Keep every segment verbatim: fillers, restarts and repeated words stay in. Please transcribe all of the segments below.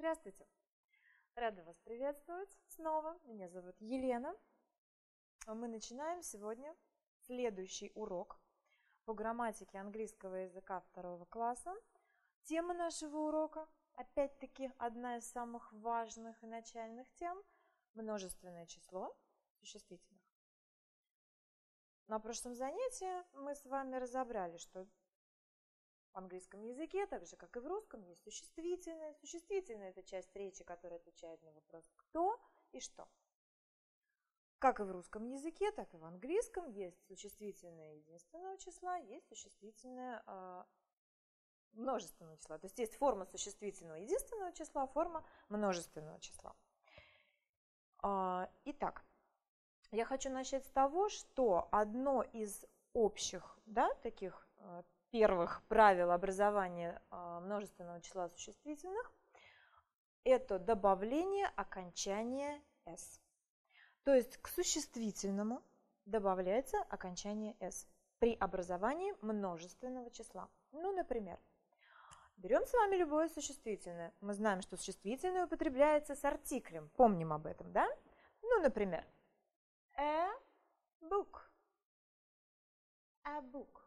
Здравствуйте! Рада вас приветствовать снова. Меня зовут Елена. Мы начинаем сегодня следующий урок по грамматике английского языка второго класса. Тема нашего урока, опять-таки, одна из самых важных и начальных тем – множественное число существительных. На прошлом занятии мы с вами разобрали, что в английском языке, так же как и в русском, есть существительное. Существительное – это часть речи, которая отвечает на вопрос «кто» и «что». Как и в русском языке, так и в английском есть существительное единственного числа, есть существительное э, множественного числа. То есть есть форма существительного единственного числа, форма множественного числа. Э, итак, я хочу начать с того, что одно из общих, да, таких э, первых правил образования э, множественного числа существительных – это добавление окончания «с». То есть к существительному добавляется окончание «с» при образовании множественного числа. Ну, например, берем с вами любое существительное. Мы знаем, что существительное употребляется с артиклем. Помним об этом, да? Ну, например, a book. A book.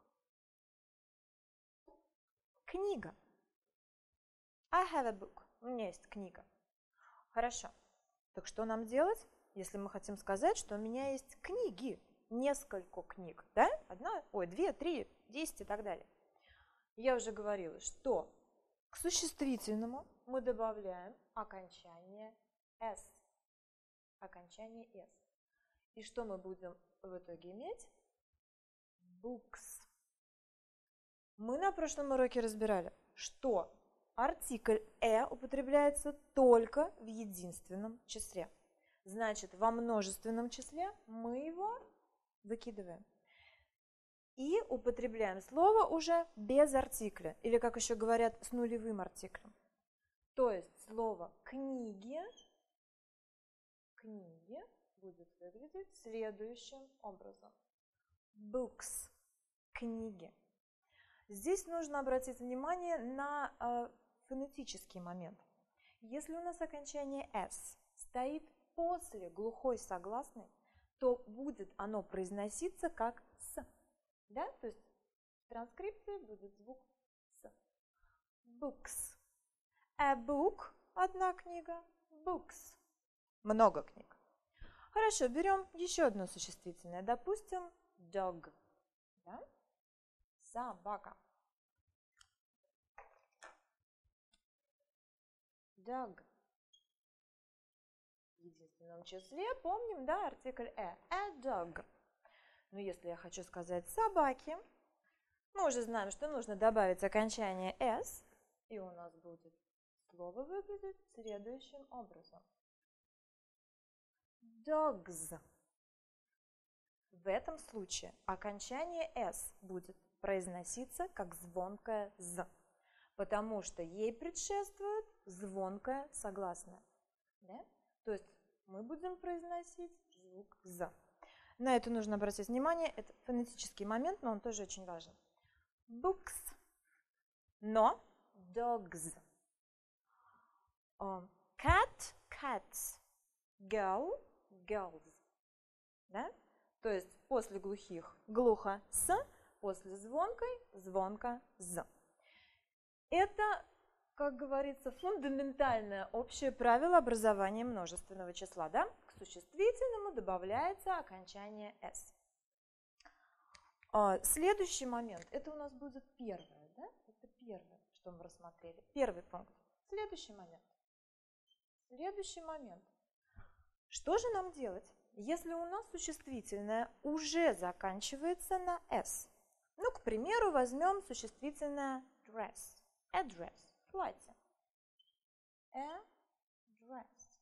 Книга. I have a book. У меня есть книга. Хорошо. Так что нам делать, если мы хотим сказать, что у меня есть книги, несколько книг, да? Одна, ой, две, три, десять и так далее. Я уже говорила, что к существительному мы добавляем окончание «с». Окончание «с». И что мы будем в итоге иметь? Books. Мы на прошлом уроке разбирали, что артикль «э» употребляется только в единственном числе. Значит, во множественном числе мы его выкидываем. И употребляем слово уже без артикля, или, как еще говорят, с нулевым артиклем. То есть слово «книги», «книги» будет выглядеть следующим образом. Books. Книги. Здесь нужно обратить внимание на э, фонетический момент. Если у нас окончание «с» стоит после глухой согласной, то будет оно произноситься как «с». Да? То есть в транскрипции будет звук «с». Books. A book – одна книга. Books – много книг. Хорошо, берем еще одно существительное. Допустим, dog. Да? Собака. Dog. В единственном числе помним, да, артикль «э». A dog. Но если я хочу сказать «собаки», мы уже знаем, что нужно добавить окончание «с», и у нас будет слово выглядеть следующим образом. Dogs. В этом случае окончание «с» будет произноситься как звонкое «з», потому что ей предшествует звонкое согласное. Да? То есть мы будем произносить звук «з». На это нужно обратить внимание, это фонетический момент, но он тоже очень важен. Books, но dogs. Cat, cats. Girl, girls. Да? То есть после глухих глухо «с», после звонкой звонко «з». Это, как говорится, фундаментальное общее правило образования множественного числа. Да? К существительному добавляется окончание «с». Следующий момент, это у нас будет первое. Да? Это первое, что мы рассмотрели. Первый пункт. Следующий момент. Следующий момент. Что же нам делать, если у нас существительное уже заканчивается на «с»? Ну, к примеру, возьмем существительное dress. A dress. Платье. A dress.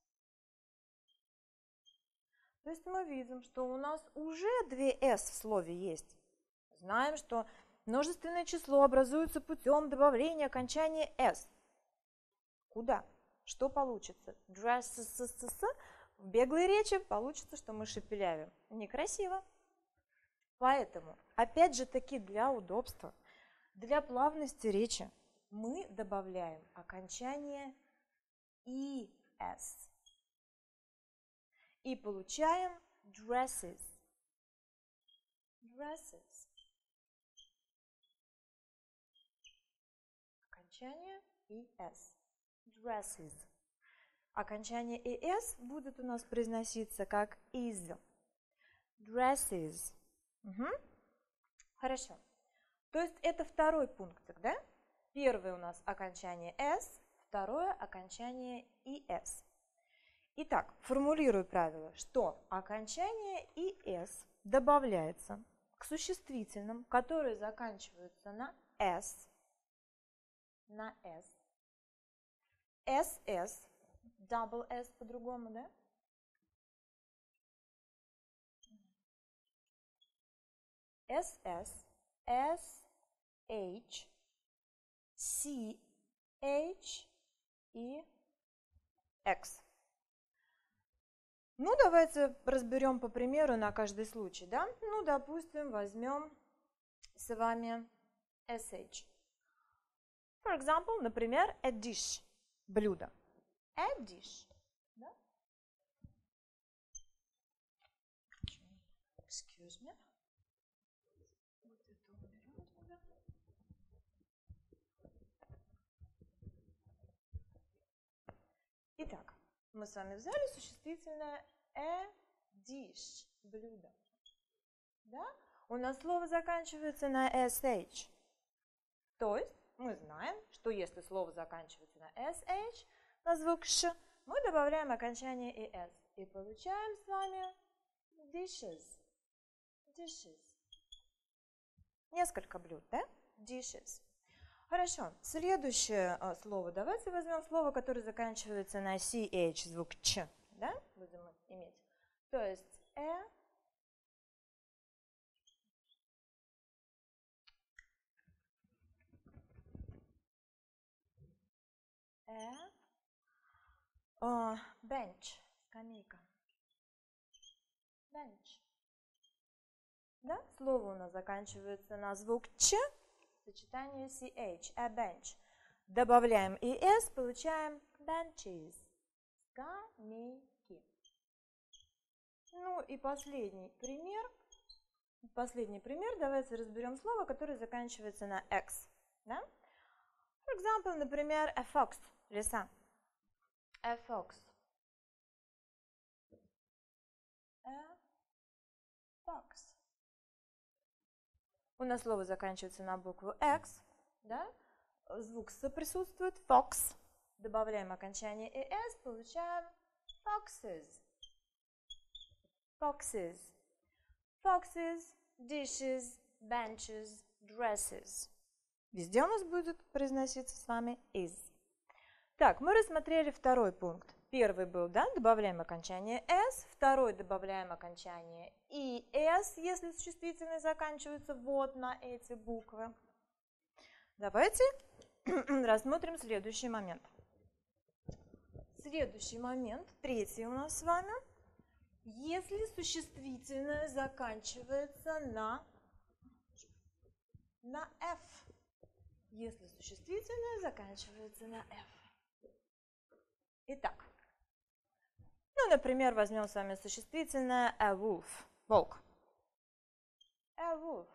То есть мы видим, что у нас уже две «с» в слове есть. Знаем, что множественное число образуется путем добавления окончания «с». Куда? Что получится? Dress в беглой речи получится, что мы шепелявим. Некрасиво. Поэтому, опять же таки, для удобства, для плавности речи мы добавляем окончание S. И получаем dresses. Dresses. Окончание и S. Dresses. Окончание и S будут у нас произноситься как is. Dresses. Угу. Хорошо. То есть это второй пунктик, да? Первый у нас окончание S, второе окончание и S. Итак, формулирую правило, что окончание и S добавляется к существительным, которые заканчиваются на S, на S, ss, double S по-другому, да? ss, sh, ch и x. Ну, давайте разберем по примеру на каждый случай, да? Ну, допустим, возьмем с вами sh. For example, например, a dish, блюдо. A dish, да? Excuse me. Вот это уберем туда. Итак, мы с вами взяли существительное a dish, блюдо. Да? У нас слово заканчивается на sh. То есть мы знаем, что если слово заканчивается на sh, на звук ш, мы добавляем окончание и s. И получаем с вами dishes. Dishes. Несколько блюд, да? Dishes. Хорошо. Следующее а, слово. Давайте возьмем слово, которое заканчивается на ch, звук ч. Да? Будем иметь. То есть э, э, о, bench, скамейка. Bench. Да? Слово у нас заканчивается на звук ч, сочетание ch, a bench. Добавляем и s, получаем benches, скамейки. Ну и последний пример. Последний пример. Давайте разберем слово, которое заканчивается на x. Да? For example, например, a fox, лиса. A fox. A fox. У нас слово заканчивается на букву X, да? Звук с присутствует, fox. Добавляем окончание и s, получаем foxes. Foxes. Foxes, dishes, benches, dresses. Везде у нас будет произноситься с вами is. Так, мы рассмотрели второй пункт. Первый был, да, добавляем окончание s, второй добавляем окончание и s, если существительные заканчиваются вот на эти буквы. Давайте рассмотрим следующий момент. Следующий момент, третий у нас с вами. Если существительное заканчивается на, на f. Если существительное заканчивается на f. Итак. Ну, например, возьмем с вами существительное a wolf, волк. A wolf.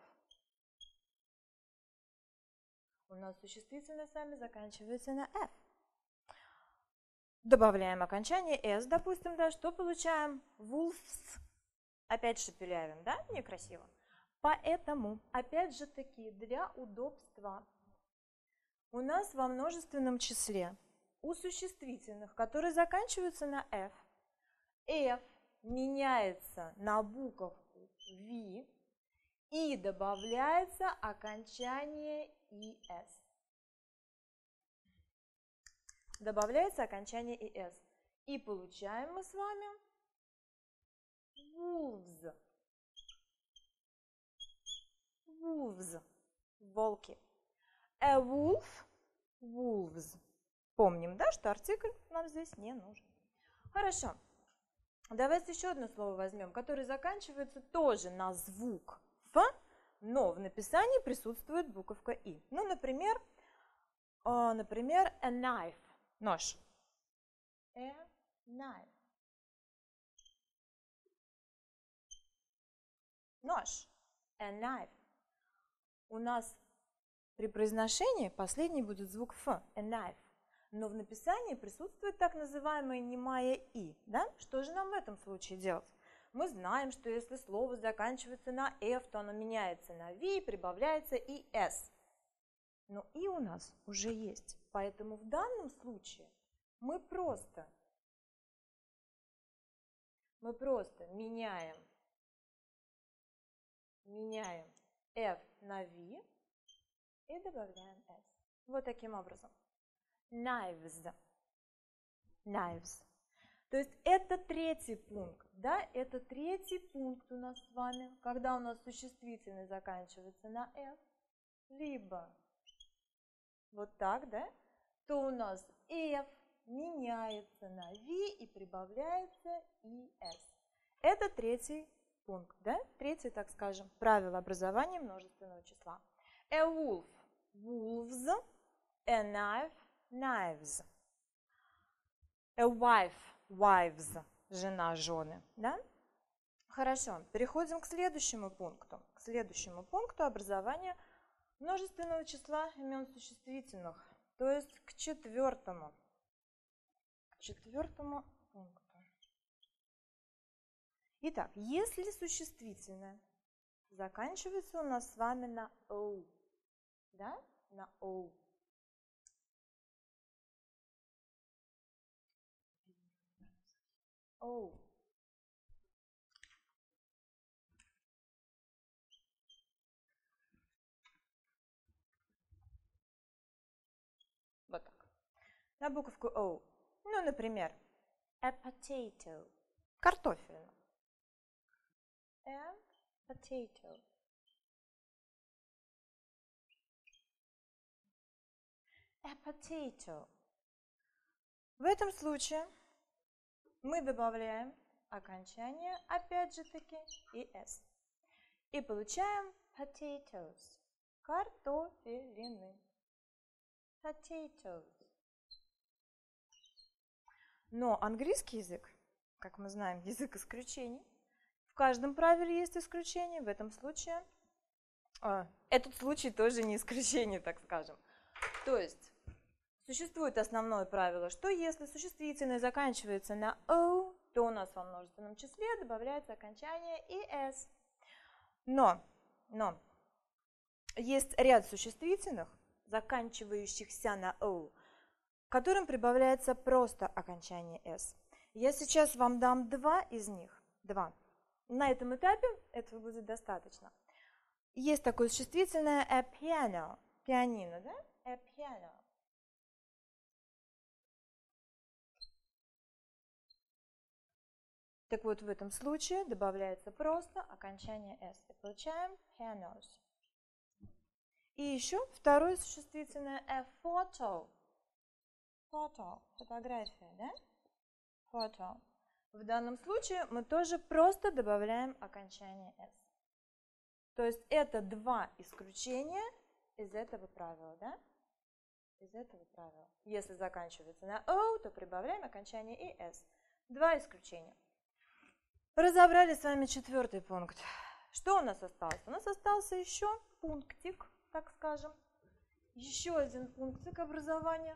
У нас существительное с вами заканчивается на f. Добавляем окончание s, допустим, да, что получаем? Wolves. Опять шепелявим, да? Некрасиво. Поэтому, опять же таки, для удобства у нас во множественном числе у существительных, которые заканчиваются на f, f меняется на буковку v и добавляется окончание es. Добавляется окончание es. И получаем мы с вами wolves. Wolves. Волки. A wolf, wolves. Помним, да, что артикль нам здесь не нужен. Хорошо. Давайте еще одно слово возьмем, которое заканчивается тоже на звук F, но в написании присутствует буковка И. Ну, например, например, a knife, нож. A knife. Нож. A knife. У нас при произношении последний будет звук Ф. A knife. Но в написании присутствует так называемое немая И. Да? Что же нам в этом случае делать? Мы знаем, что если слово заканчивается на F, то оно меняется на V, прибавляется и S. Но И у нас уже есть. Поэтому в данном случае мы просто, мы просто меняем, меняем F на V и добавляем S. Вот таким образом. Knives. Knives. То есть это третий пункт, да, это третий пункт у нас с вами, когда у нас существительный заканчивается на F, либо вот так, да, то у нас F меняется на V и прибавляется и S. Это третий пункт, да, третий, так скажем, правило образования множественного числа. A wolf – wolves, a knife – knives, a wife – wives, жена, жены, да? Хорошо, переходим к следующему пункту, к следующему пункту образования множественного числа имен существительных, то есть к четвертому, к четвертому пункту. Итак, если существительное заканчивается у нас с вами на O, да, на O, O. Вот так. На буковку O. Ну, например, a potato. Картофельно. A potato. A potato. В этом случае мы добавляем окончание, опять же таки, и S. И получаем potatoes. Картофелины. Potatoes. Но английский язык, как мы знаем, язык исключений. В каждом правиле есть исключение. В этом случае, а, этот случай тоже не исключение, так скажем. То есть существует основное правило, что если существительное заканчивается на O, то у нас во множественном числе добавляется окончание и S. Но, но есть ряд существительных, заканчивающихся на O, которым прибавляется просто окончание S. Я сейчас вам дам два из них. Два. На этом этапе этого будет достаточно. Есть такое существительное a piano. Пианино, да? A piano. Так вот, в этом случае добавляется просто окончание S. И получаем pianos. И еще второе существительное a photo. Photo. Фотография, да? Photo. В данном случае мы тоже просто добавляем окончание S. То есть это два исключения из этого правила, да? Из этого правила. Если заканчивается на O, то прибавляем окончание и S. Два исключения. Разобрали с вами четвертый пункт. Что у нас осталось? У нас остался еще пунктик, так скажем. Еще один пунктик образования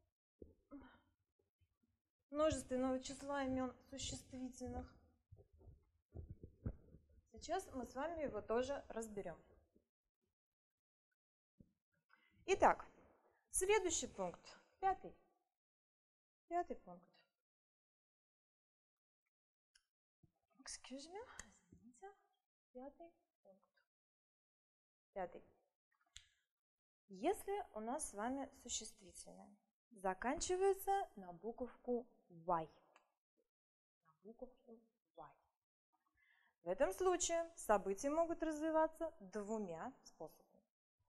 множественного числа имен существительных. Сейчас мы с вами его тоже разберем. Итак, следующий пункт, пятый. Пятый пункт. Excuse me, извините. Пятый пункт. Пятый. Если у нас с вами существительное заканчивается на буковку Y. На буковку Y. В этом случае события могут развиваться двумя способами.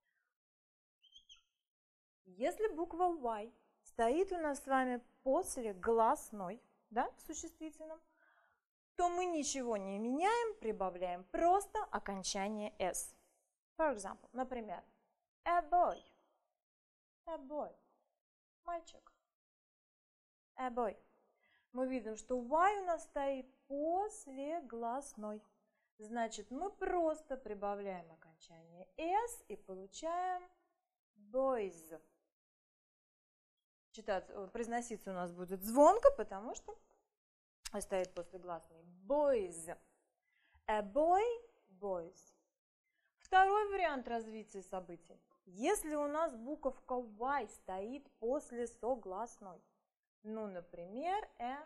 Если буква Y стоит у нас с вами после гласной, да, в существительном, то мы ничего не меняем, прибавляем просто окончание S. For example, например, a boy. A boy. Мальчик. A boy. Мы видим, что Y у нас стоит после гласной. Значит, мы просто прибавляем окончание S и получаем boys. Читаться, произноситься у нас будет звонко, потому что стоит после гласной. Boys. A boy, boys. Второй вариант развития событий. Если у нас буковка Y стоит после согласной, ну, например, э,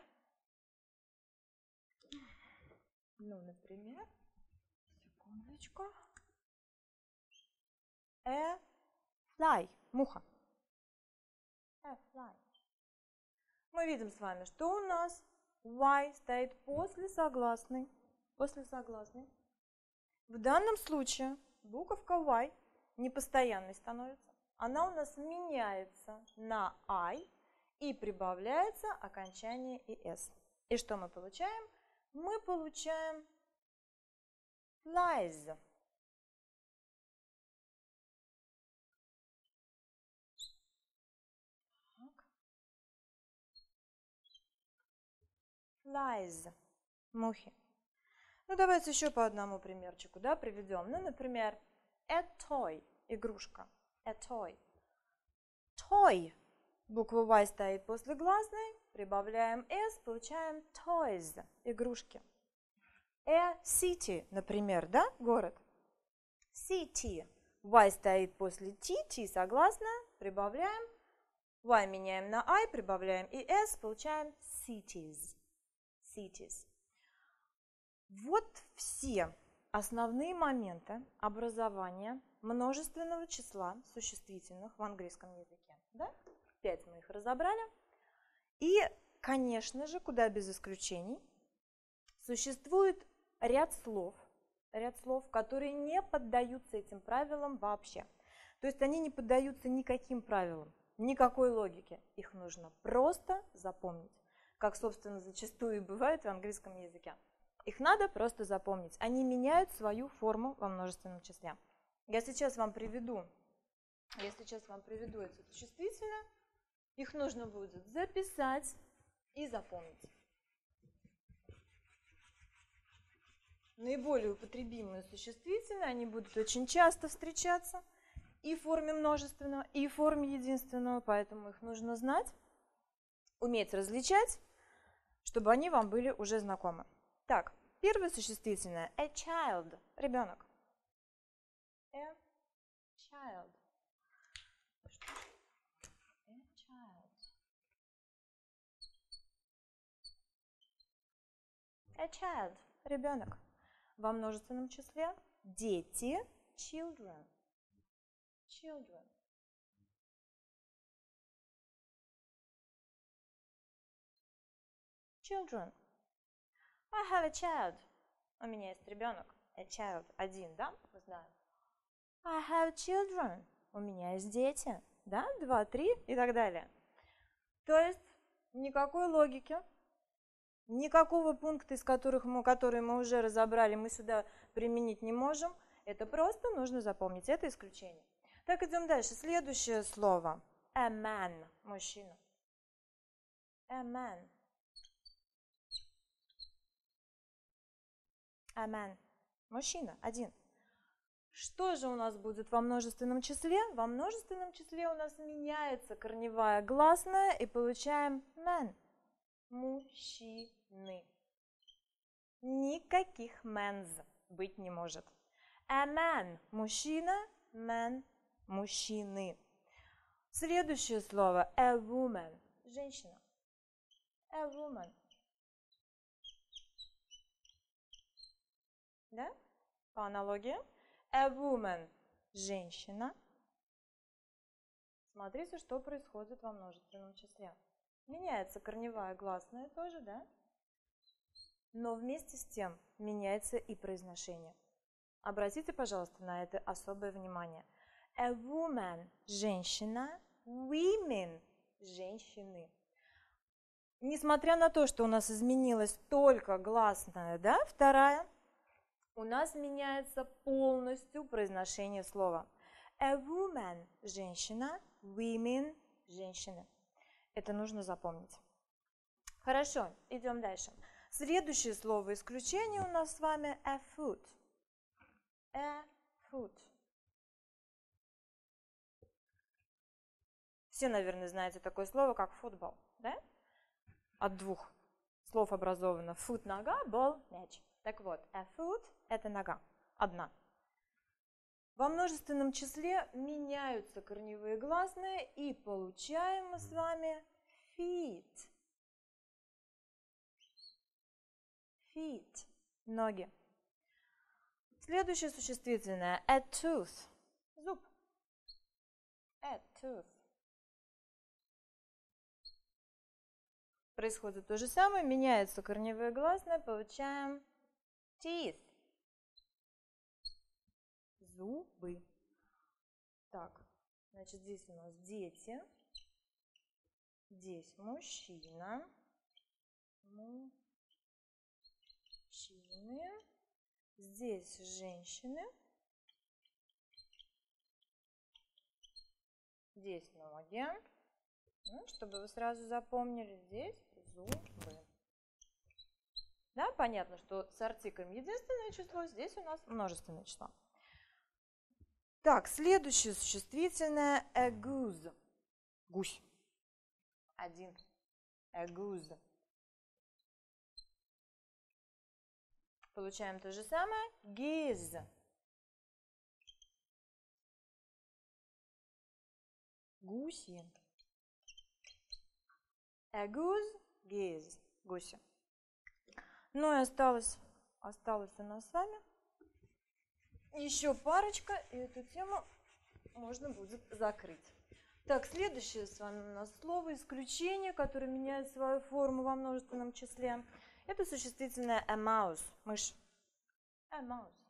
ну, например, секундочку, a fly, муха. A fly. Мы видим с вами, что у нас Y стоит после согласной. После согласной. В данном случае буковка Y непостоянной становится. Она у нас меняется на I и прибавляется окончание и S. И что мы получаем? Мы получаем flies. Flies. Мухи. Ну, давайте еще по одному примерчику, да, приведем. Ну, например, a toy. Игрушка. A toy. Toy. Буква Y стоит после гласной. Прибавляем S, получаем toys. Игрушки. A city, например, да, город. City. Y стоит после T, T согласная. Прибавляем. Y меняем на I, прибавляем и S, получаем cities. Cities. Вот все основные моменты образования множественного числа существительных в английском языке. Да? Пять мы их разобрали. И, конечно же, куда без исключений, существует ряд слов, ряд слов, которые не поддаются этим правилам вообще. То есть они не поддаются никаким правилам, никакой логике. Их нужно просто запомнить, как, собственно, зачастую и бывает в английском языке. Их надо просто запомнить. Они меняют свою форму во множественном числе. Я сейчас вам приведу, я сейчас вам приведу эти существительные. Их нужно будет записать и запомнить. Наиболее употребимые существительные, они будут очень часто встречаться и в форме множественного, и в форме единственного, поэтому их нужно знать, уметь различать, чтобы они вам были уже знакомы. Так, первое существительное a child, ребенок. A child. A child. A child, ребенок. Во множественном числе дети, children. Children. Children. I have a child. У меня есть ребенок. A child. Один, да? Мы знаем. I have children. У меня есть дети. Да? Два, три и так далее. То есть никакой логики, никакого пункта, из которых мы, которые мы уже разобрали, мы сюда применить не можем. Это просто нужно запомнить. Это исключение. Так, идем дальше. Следующее слово. A man. Мужчина. A man. A man. Мужчина. Один. Что же у нас будет во множественном числе? Во множественном числе у нас меняется корневая гласная и получаем man. Мужчины. Никаких men's быть не может. A man. Мужчина. Man. Мужчины. Следующее слово. A woman. Женщина. A woman. Да? По аналогии. A woman – женщина. Смотрите, что происходит во множественном числе. Меняется корневая гласная тоже, да? Но вместе с тем меняется и произношение. Обратите, пожалуйста, на это особое внимание. A woman – женщина. Women – женщины. Несмотря на то, что у нас изменилась только гласная, да, вторая, у нас меняется полностью произношение слова. A woman – женщина, women – женщины. Это нужно запомнить. Хорошо, идем дальше. Следующее слово исключение у нас с вами a foot. A foot. Все, наверное, знаете такое слово, как футбол, да? От двух слов образовано foot – нога, ball – мяч. Так вот, a foot – это нога, одна. Во множественном числе меняются корневые гласные, и получаем мы с вами feet. Feet – ноги. Следующее существительное – a tooth – зуб. A tooth. Происходит то же самое, меняются корневые гласные, получаем teeth. Зубы. Так, значит, здесь у нас дети, здесь мужчина, мужчины, здесь женщины, здесь ноги. Ну, чтобы вы сразу запомнили, здесь зубы. Да, понятно, что с артиклем единственное число, здесь у нас множественное число. Так, следующее существительное a goose. Гусь. Один. A goose. Получаем то же самое. Geese. Гуси. A goose, geese, гуси. Ну и осталось, осталось у нас с вами еще парочка, и эту тему можно будет закрыть. Так, следующее с вами у нас слово исключение, которое меняет свою форму во множественном числе. Это существительное a mouse, мышь. A mouse.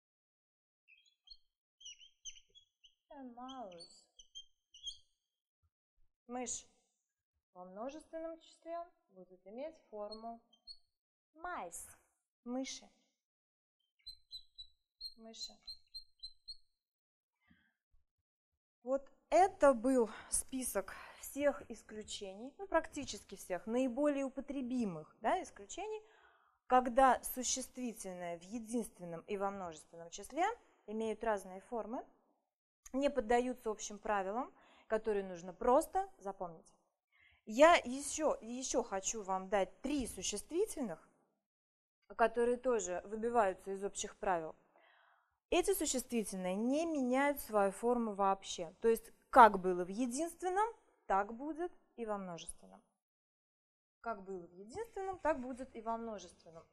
A mouse. Мышь во множественном числе будет иметь форму mice, мыши. Мыши. Вот это был список всех исключений, ну, практически всех, наиболее употребимых, да, исключений, когда существительное в единственном и во множественном числе имеют разные формы, не поддаются общим правилам, которые нужно просто запомнить. Я еще, еще хочу вам дать три существительных, которые тоже выбиваются из общих правил. Эти существительные не меняют свою форму вообще. То есть, как было в единственном, так будет и во множественном. Как было в единственном, так будет и во множественном.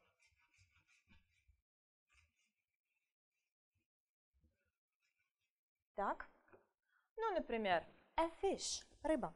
Так, ну, например, a fish – рыба.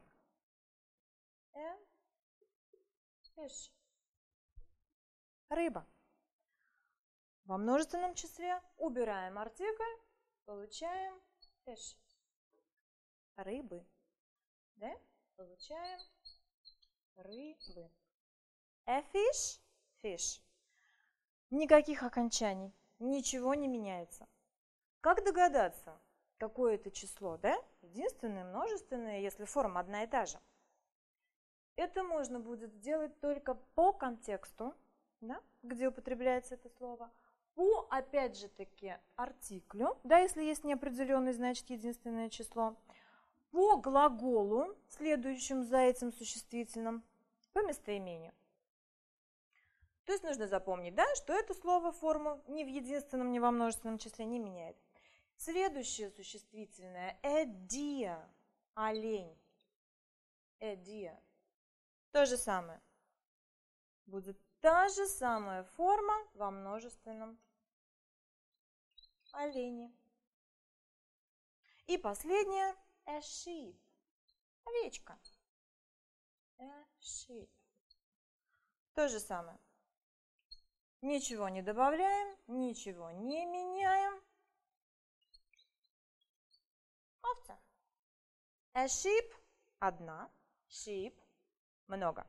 A fish – рыба. Во множественном числе убираем артикль, получаем fish – рыбы. Да? Получаем рыбы. A fish – fish. Никаких окончаний, ничего не меняется. Как догадаться, какое это число? Да? Единственное, множественное, если форма одна и та же. Это можно будет сделать только по контексту, да, где употребляется это слово, по, опять же таки, артиклю, да, если есть неопределенный, значит, единственное число, по глаголу, следующему за этим существительным, по местоимению. То есть нужно запомнить, да, что это слово форму ни в единственном, ни во множественном числе не меняет. Следующее существительное – a deer – олень. A deer. То же самое. Будет та же самая форма во множественном олени. И последнее – a sheep – овечка. A sheep. То же самое. Ничего не добавляем, ничего не меняем. Овца. A sheep – одна, sheep – много.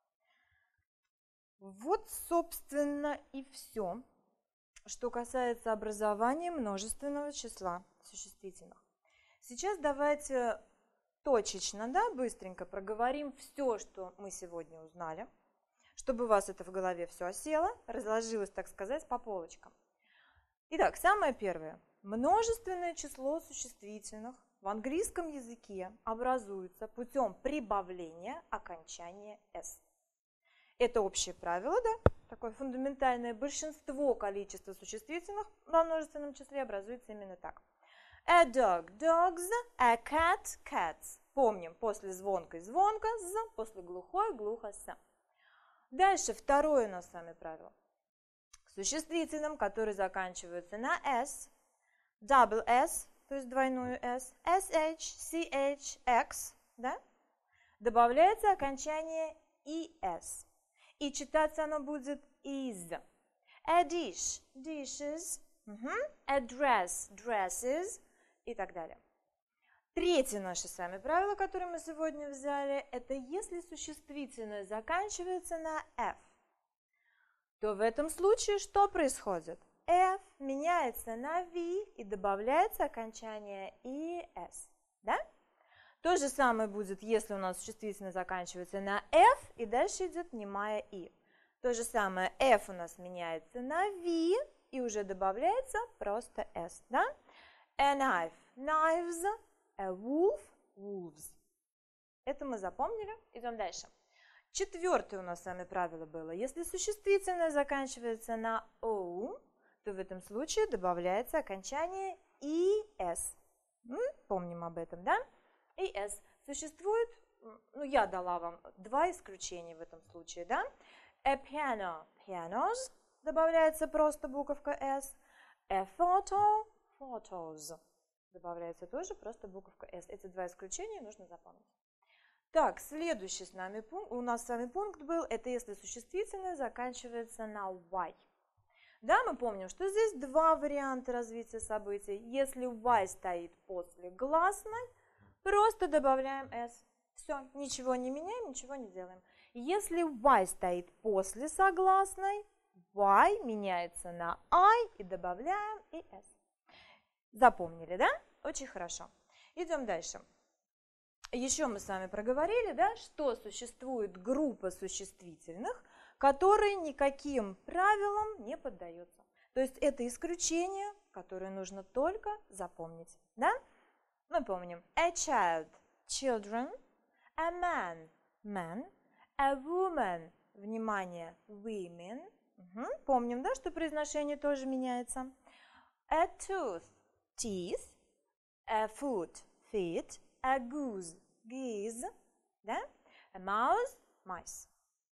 Вот, собственно, и все, что касается образования множественного числа существительных. Сейчас давайте точечно, да, быстренько проговорим все, что мы сегодня узнали. чтобы у вас это в голове все осело, разложилось, так сказать, по полочкам. Итак, самое первое. Множественное число существительных в английском языке образуется путем прибавления окончания s. Это общее правило, да? Такое фундаментальное. Большинство количества существительных во множественном числе образуется именно так. A dog, dogs, a cat, cats. Помним, после звонкой звонко, з, после глухой глухо, с. Дальше второе у нас с вами правило. К существительным, которые заканчиваются на s, double s, то есть двойную s, sh, ch, x, да, добавляется окончание es. И читаться оно будет is. A dish, dishes, угу. A dress, dresses и так далее. Третье наше с вами правило, которое мы сегодня взяли, это если существительное заканчивается на f, то в этом случае что происходит? F меняется на V и добавляется окончание es. Да? То же самое будет, если у нас существительное заканчивается на f и дальше идет немая и. То же самое f у нас меняется на V и уже добавляется просто s. Да? A knife, knives, a wolf, wolves. Это мы запомнили. Идем дальше. Четвертое у нас с вами правило было. Если существительное заканчивается на o, то в этом случае добавляется окончание es. Помним об этом, да? es. Существует, ну я дала вам два исключения в этом случае, да? A piano, pianos, добавляется просто буковка s. A photo, photos, добавляется тоже просто буковка s. Эти два исключения нужно запомнить. Так, следующий с нами пункт, у нас с вами пункт был, это если существительное заканчивается на y. Да, мы помним, что здесь два варианта развития событий. Если y стоит после гласной, просто добавляем s. Все, ничего не меняем, ничего не делаем. Если y стоит после согласной, y меняется на i и добавляем и s. Запомнили, да? Очень хорошо. Идем дальше. Еще мы с вами проговорили, да, что существует группа существительных, которые никаким правилам не поддаются. То есть это исключение, которое нужно только запомнить. Да? Мы помним. A child – children, a man – man, a woman – внимание, women. Угу. Помним, да, что произношение тоже меняется. A tooth – teeth, a foot – feet, a goose – geese, да? A mouse – mice.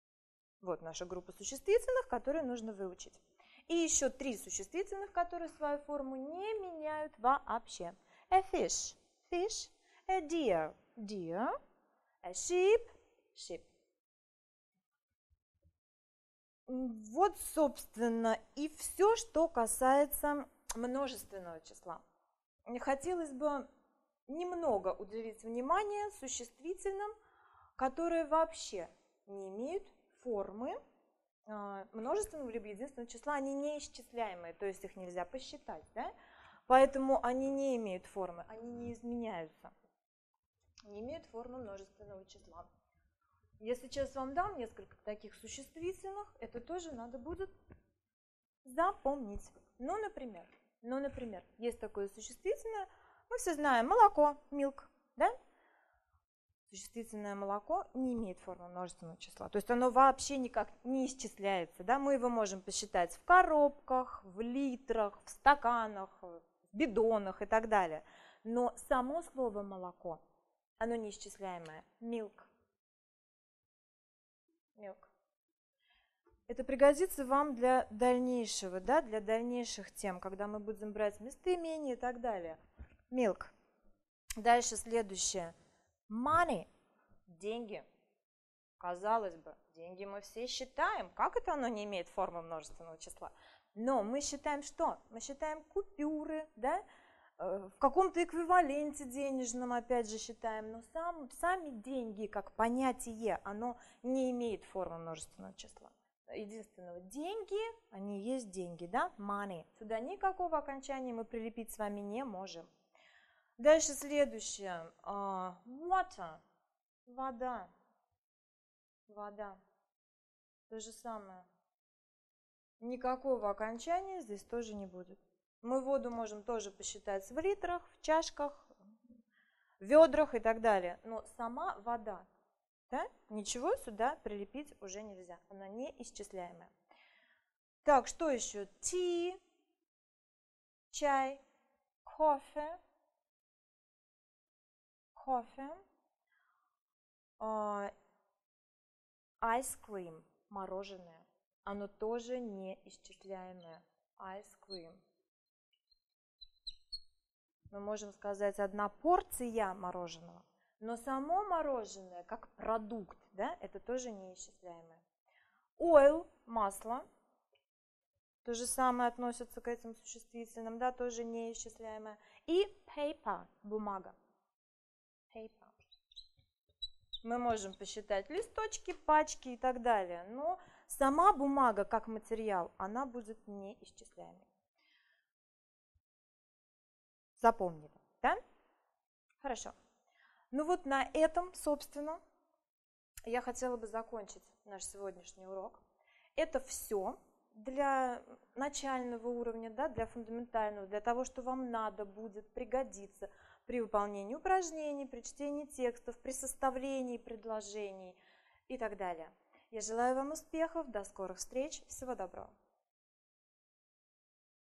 Вот наша группа существительных, которые нужно выучить. И еще три существительных, которые свою форму не меняют вообще. A fish – fish, a deer – deer, a sheep – sheep. Вот, собственно, и все, что касается множественного числа. Хотелось бы немного уделить внимание существительным, которые вообще не имеют формы множественного либо единственного числа, они неисчисляемые, то есть их нельзя посчитать, да? Поэтому они не имеют формы, они не изменяются, не имеют формы множественного числа. Я сейчас вам дам несколько таких существительных, это тоже надо будет запомнить. Ну, например, ну, например, есть такое существительное, мы все знаем, молоко, milk, да? Существительное молоко не имеет формы множественного числа, то есть оно вообще никак не исчисляется, да? Мы его можем посчитать в коробках, в литрах, в стаканах, в бидонах и так далее. Но само слово молоко, оно неисчисляемое, milk. Milk. Это пригодится вам для дальнейшего, да, для дальнейших тем, когда мы будем брать местоимения и так далее. Milk. Дальше следующее. Money. Деньги. Казалось бы, деньги мы все считаем. Как это оно не имеет формы множественного числа? Но мы считаем что? Мы считаем купюры, да? В каком-то эквиваленте денежном, опять же, считаем. Но сам, сами деньги, как понятие, оно не имеет формы множественного числа. Единственного, деньги, они есть деньги, да? Money. Сюда никакого окончания мы прилепить с вами не можем. Дальше следующее. Uh, water. Вода. Вода. То же самое. Никакого окончания здесь тоже не будет. Мы воду можем тоже посчитать в литрах, в чашках, в ведрах и так далее. Но сама вода, да, ничего сюда прилепить уже нельзя. Она неисчисляемая. Так, что еще? Tea, чай, кофе, кофе, ice cream, мороженое. Оно тоже неисчисляемое. Ice cream. Мы можем сказать одна порция мороженого, но само мороженое как продукт, да, это тоже неисчисляемое. Oil, масло, то же самое относится к этим существительным, да, тоже неисчисляемое. И paper, бумага. Paper. Мы можем посчитать листочки, пачки и так далее, но сама бумага как материал, она будет неисчисляемой. Запомнили, да? Хорошо. Ну вот на этом, собственно, я хотела бы закончить наш сегодняшний урок. Это все для начального уровня, да, для фундаментального, для того, что вам надо будет пригодиться при выполнении упражнений, при чтении текстов, при составлении предложений и так далее. Я желаю вам успехов, до скорых встреч, всего доброго.